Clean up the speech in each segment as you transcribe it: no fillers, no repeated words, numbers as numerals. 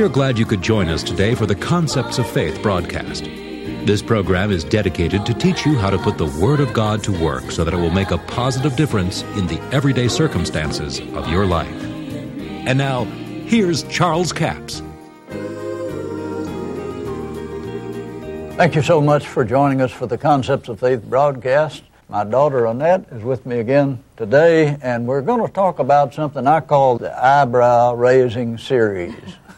We're glad you could join us today for the Concepts of Faith broadcast. This program is dedicated to teach you how to put the Word of God to work so that it will make a positive difference in the everyday circumstances of your life. And now, here's Charles Capps. Thank you so much for joining us for the Concepts of Faith broadcast. My daughter Annette is with me again today, and we're going to talk about something I call the eyebrow-raising series.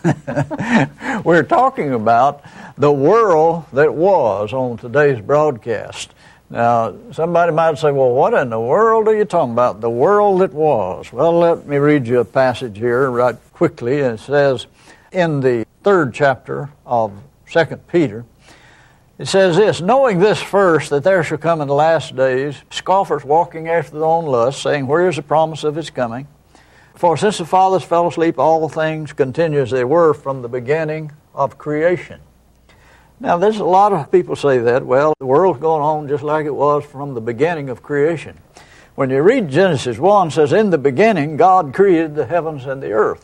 We're talking about the world that was on today's broadcast. Now, somebody might say, well, what in the world are you talking about? The world that was. Well, let me read you a passage here right quickly. It says in the 3rd chapter of 2 Peter, it says this, knowing this first, that there shall come in the last days scoffers walking after their own lust, saying, where is the promise of his coming? For since the fathers fell asleep, all things continue as they were from the beginning of creation. Now, there's a lot of people say that. Well, the world's going on just like it was from the beginning of creation. When you read Genesis 1, it says, in the beginning, God created the heavens and the earth.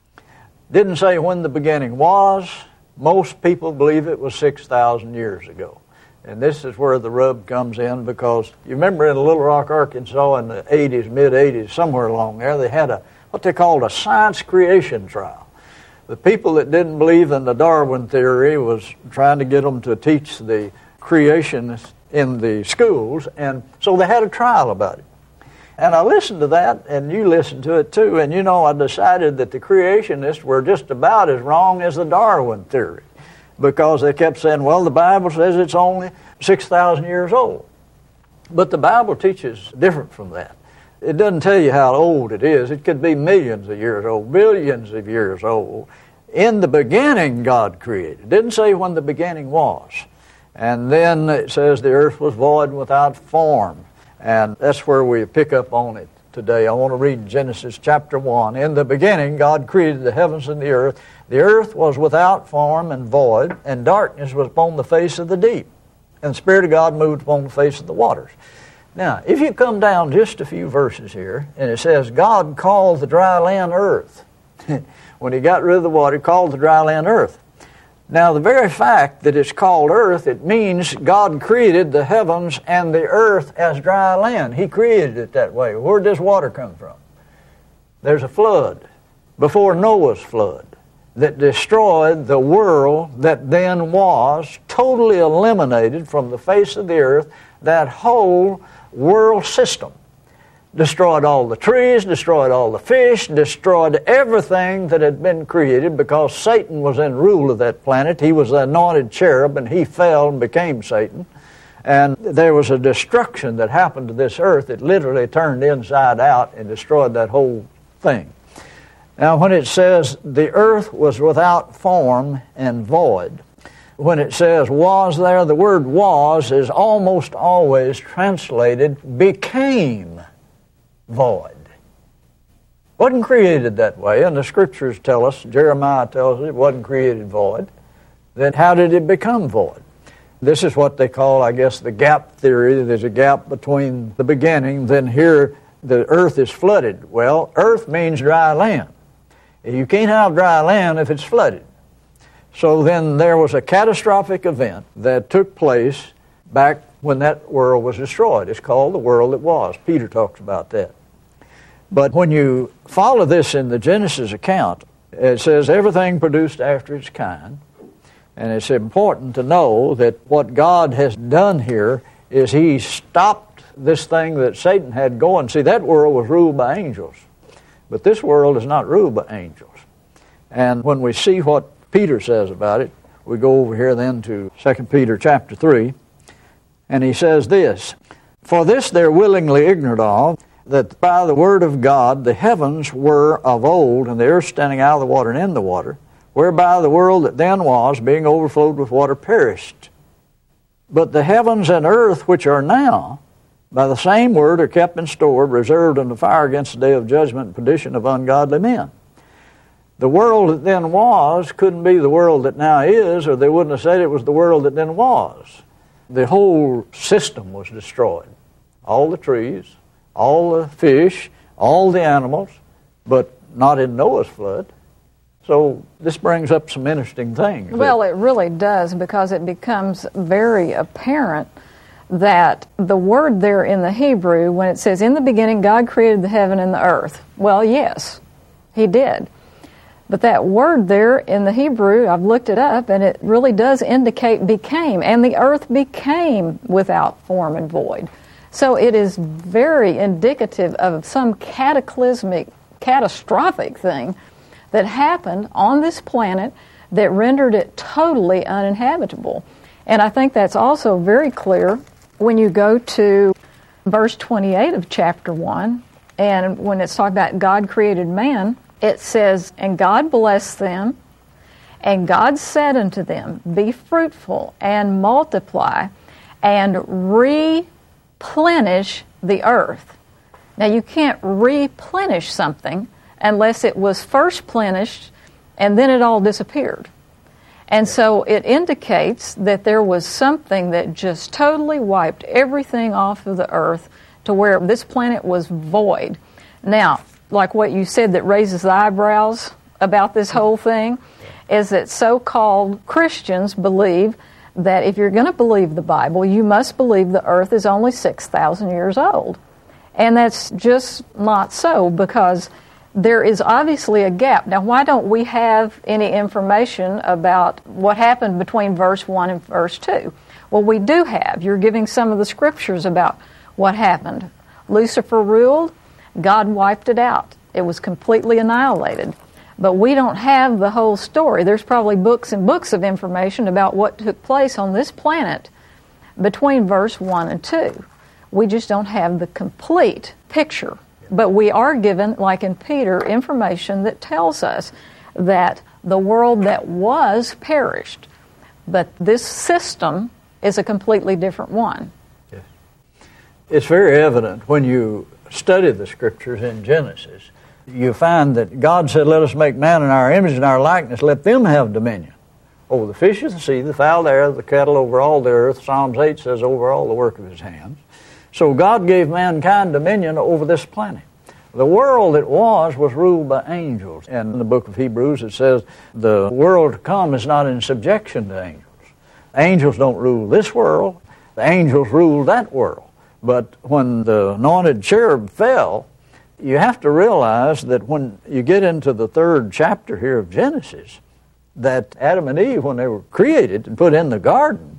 Didn't say when the beginning was. Most people believe it was 6,000 years ago. And this is where the rub comes in, because you remember in Little Rock, Arkansas in the 80s, mid-80s, somewhere along there, they had what they called a science creation trial. The people that didn't believe in the Darwin theory was trying to get them to teach the creation in the schools, and so they had a trial about it. And I listened to that, and you listened to it too, and you know I decided that the creationists were just about as wrong as the Darwin theory, because they kept saying, well, the Bible says it's only 6,000 years old. But the Bible teaches different from that. It doesn't tell you how old it is. It could be millions of years old, billions of years old. In the beginning, God created. It didn't say when the beginning was. And then it says the earth was void and without form. And that's where we pick up on it today. I want to read Genesis chapter 1. In the beginning, God created the heavens and the earth. The earth was without form and void, and darkness was upon the face of the deep. And the Spirit of God moved upon the face of the waters. Now, if you come down just a few verses here, and it says, God called the dry land earth. When he got rid of the water, he called the dry land earth. Now, the very fact that it's called earth, it means God created the heavens and the earth as dry land. He created it that way. Where did this water come from? There's a flood before Noah's flood that destroyed the world that then was, totally eliminated from the face of the earth, that whole world system. Destroyed all the trees, destroyed all the fish, destroyed everything that had been created, because Satan was in rule of that planet. He was the anointed cherub, and he fell and became Satan. And there was a destruction that happened to this earth. It literally turned inside out and destroyed that whole thing. Now, when it says the earth was without form and void, when it says was there, the word was is almost always translated became void. Wasn't created that way, and the Scriptures tell us, Jeremiah tells us it wasn't created void. Then how did it become void? This is what they call, I guess, the gap theory. There's a gap between the beginning, then here the earth is flooded. Well, earth means dry land. You can't have dry land if it's flooded. So then there was a catastrophic event that took place back when that world was destroyed. It's called the world that was. Peter talks about that. But when you follow this in the Genesis account, it says everything produced after its kind. And it's important to know that what God has done here is he stopped this thing that Satan had going. See, that world was ruled by angels. But this world is not ruled by angels. And when we see what Peter says about it, we go over here then to 2 Peter chapter 3, and he says this, for this they're willingly ignorant of, that by the word of God the heavens were of old, and the earth standing out of the water and in the water, whereby the world that then was, being overflowed with water, perished. But the heavens and earth which are now, by the same word are kept in store, reserved unto fire against the day of judgment and perdition of ungodly men. The world that then was couldn't be the world that now is, or they wouldn't have said it was the world that then was. The whole system was destroyed. All the trees, all the fish, all the animals, but not in Noah's flood. So this brings up some interesting things. Well, it really does, because it becomes very apparent that the word there in the Hebrew, when it says, in the beginning God created the heaven and the earth. Well, yes, He did. But that word there in the Hebrew, I've looked it up, and it really does indicate became, and the earth became without form and void. So it is very indicative of some cataclysmic, catastrophic thing that happened on this planet that rendered it totally uninhabitable. And I think that's also very clear when you go to verse 28 of chapter 1, and when it's talking about God created man, it says, and God blessed them, and God said unto them, be fruitful and multiply and replenish the earth. Now, you can't replenish something unless it was first plenished and then it all disappeared. And so it indicates that there was something that just totally wiped everything off of the earth to where this planet was void. Now, like what you said that raises the eyebrows about this whole thing is that so-called Christians believe that if you're going to believe the Bible, you must believe the earth is only 6,000 years old. And that's just not so, because there is obviously a gap. Now, why don't we have any information about what happened between verse 1 and verse 2? Well, we do have. You're giving some of the scriptures about what happened. Lucifer ruled. God wiped it out. It was completely annihilated. But we don't have the whole story. There's probably books and books of information about what took place on this planet between verse 1 and 2. We just don't have the complete picture. But we are given, like in Peter, information that tells us that the world that was perished, but this system is a completely different one. Yes. It's very evident when you study the scriptures in Genesis. You find that God said, let us make man in our image and our likeness, let them have dominion over the fish of the sea, the fowl of the air, the cattle, over all the earth. Psalms 8 says, over all the work of his hands. So God gave mankind dominion over this planet. The world it was ruled by angels. And in the book of Hebrews it says the world to come is not in subjection to angels. Angels don't rule this world. The angels rule that world. But when the anointed cherub fell, you have to realize that when you get into the 3rd chapter here of Genesis, that Adam and Eve, when they were created and put in the garden,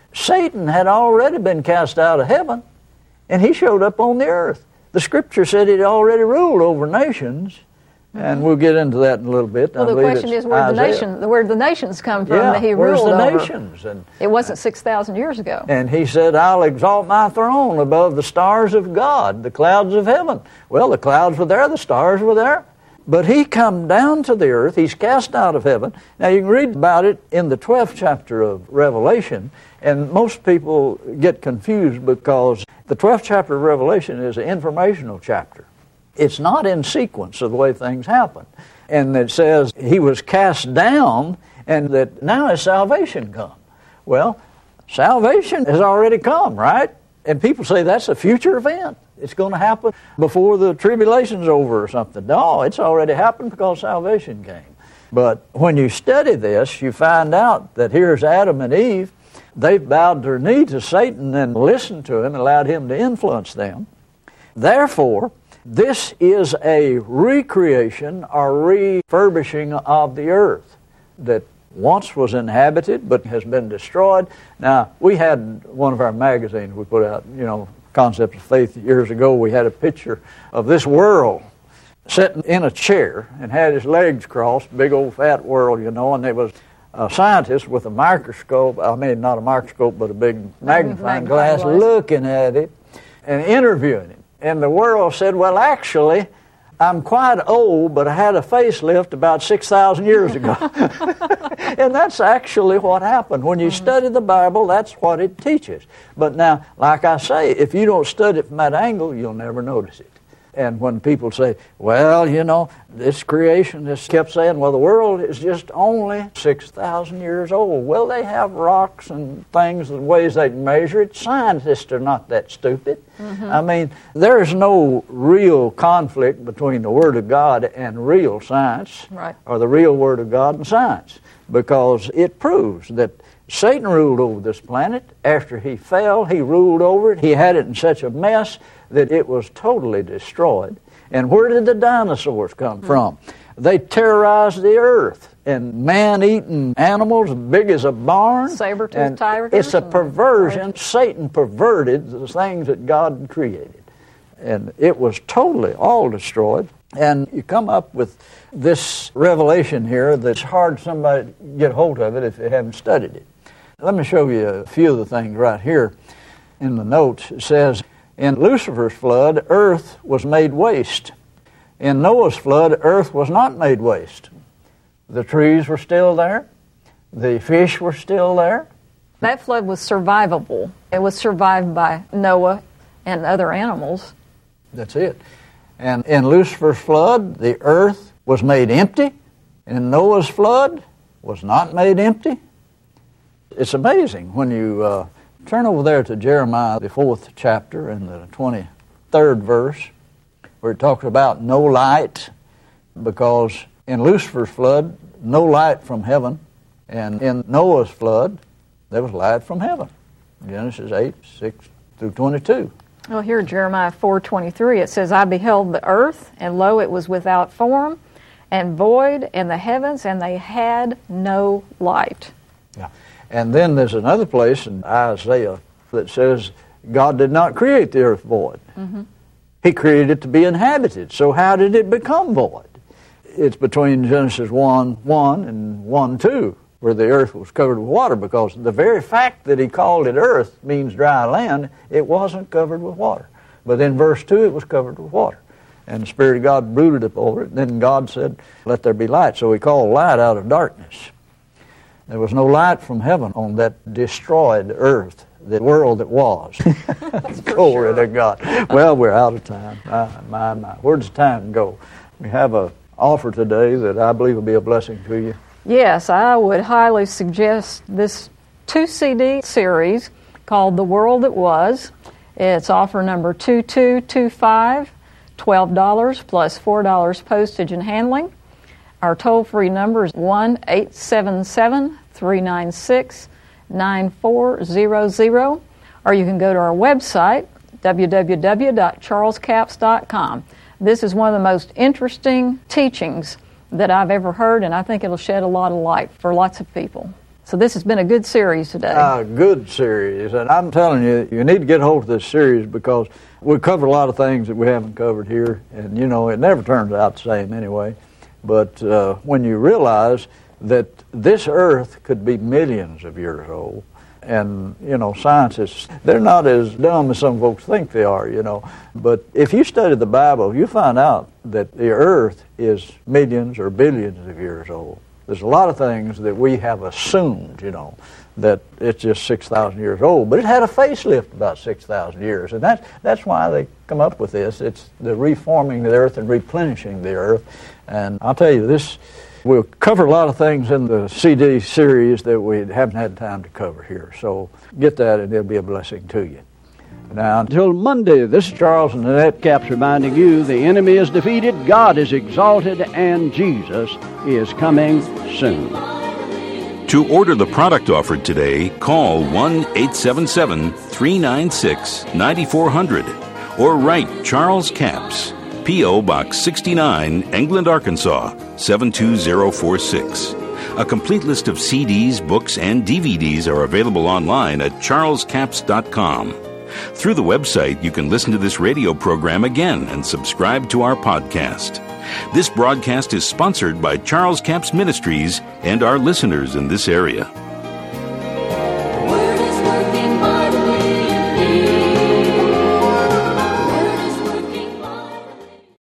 Satan had already been cast out of heaven, and he showed up on the earth. The scripture said he'd already ruled over nations, and we'll get into that in a little bit. Well, the question is where the nations come from that he ruled over. Where's the nations? And it wasn't 6,000 years ago. And he said, I'll exalt my throne above the stars of God, the clouds of heaven. Well, the clouds were there, the stars were there. But he come down to the earth, he's cast out of heaven. Now you can read about it in the 12th chapter of Revelation, and most people get confused because the 12th chapter of Revelation is an informational chapter. It's not in sequence of the way things happen. And it says he was cast down and that now has salvation come. Well, salvation has already come, right? And people say that's a future event. It's going to happen before the tribulation's over or something. No, it's already happened because salvation came. But when you study this, you find out that here's Adam and Eve. They've bowed their knee to Satan and listened to him and allowed him to influence them. Therefore, this is a recreation or refurbishing of the earth that once was inhabited but has been destroyed. Now, we had one of our magazines we put out, Concepts of Faith, years ago. We had a picture of this world sitting in a chair and had his legs crossed, big old fat world, and there was a scientist with a microscope, not a microscope, but a big magnifying glass, looking at it and interviewing him. And the world said, well, actually, I'm quite old, but I had a facelift about 6,000 years ago. And that's actually what happened. When you study the Bible, that's what it teaches. But now, like I say, if you don't study it from that angle, you'll never notice it. And when people say, well, you know, this creation just kept saying, well, the world is just only 6,000 years old. Well, they have rocks and things and ways they can measure it. Scientists are not that stupid. I mean, there is no real conflict between the Word of God and real science, right, or the real Word of God and science, because it proves that Satan ruled over this planet. After he fell, he ruled over it. He had it in such a mess that it was totally destroyed. And where did the dinosaurs come from? They terrorized the earth, and man-eating animals big as a barn. Saber-toothed tigers. It's a perversion. Satan perverted the things that God created. And it was totally all destroyed. And you come up with this revelation here that's hard somebody to get hold of it if they haven't studied it. Let me show you a few of the things right here in the notes. It says, in Lucifer's flood, earth was made waste. In Noah's flood, earth was not made waste. The trees were still there. The fish were still there. That flood was survivable. It was survived by Noah and other animals. That's it. And in Lucifer's flood, the earth was made empty. In Noah's flood, was not made empty. It's amazing when you turn over there to Jeremiah, the 4th chapter, and the 23rd verse, where it talks about no light, because in Lucifer's flood, no light from heaven, and in Noah's flood, there was light from heaven. Genesis 8, 6 through 22. Well, here in Jeremiah 4:23, it says, I beheld the earth, and lo, it was without form, and void, and the heavens, and they had no light. Yeah. And then there's another place in Isaiah that says God did not create the earth void. He created it to be inhabited. So how did it become void? It's between Genesis 1:1 and 1:2, where the earth was covered with water, because the very fact that he called it earth means dry land. It wasn't covered with water. But in verse 2, it was covered with water. And the Spirit of God brooded up over it. And then God said, let there be light. So he called light out of darkness. There was no light from heaven on that destroyed earth, the world that was. Glory to God. Well, we're out of time. My. Where does time go? We have an offer today that I believe will be a blessing to you. Yes, I would highly suggest this 2-CD series called The World That Was. It's offer number 2225, $12 plus $4 postage and handling. Our toll-free number is 1-877-396-9400, or you can go to our website, www.charlescapps.com. This is one of the most interesting teachings that I've ever heard, and I think it'll shed a lot of light for lots of people. So this has been a good series today. A good series, and I'm telling you, you need to get hold of this series because we cover a lot of things that we haven't covered here, and you know, it never turns out the same anyway. But when you realize that this earth could be millions of years old, and, you know, scientists, they're not as dumb as some folks think they are, you know. But if you study the Bible, you find out that the earth is millions or billions of years old. There's a lot of things that we have assumed, you know, that it's just 6,000 years old. But it had a facelift about 6,000 years. And that's why they come up with this. It's the reforming the earth and replenishing the earth. And I'll tell you, this we'll cover a lot of things in the CD series that we haven't had time to cover here. So get that, and it'll be a blessing to you. Now, until Monday, this is Charles and Annette Capps reminding you the enemy is defeated, God is exalted, and Jesus is coming soon. To order the product offered today, call 1-877-396-9400 or write Charles Capps, P.O. Box 69, England, Arkansas, 72046. A complete list of CDs, books, and DVDs are available online at charlescapps.com. Through the website, you can listen to this radio program again and subscribe to our podcast. This broadcast is sponsored by Charles Capps Ministries and our listeners in this area.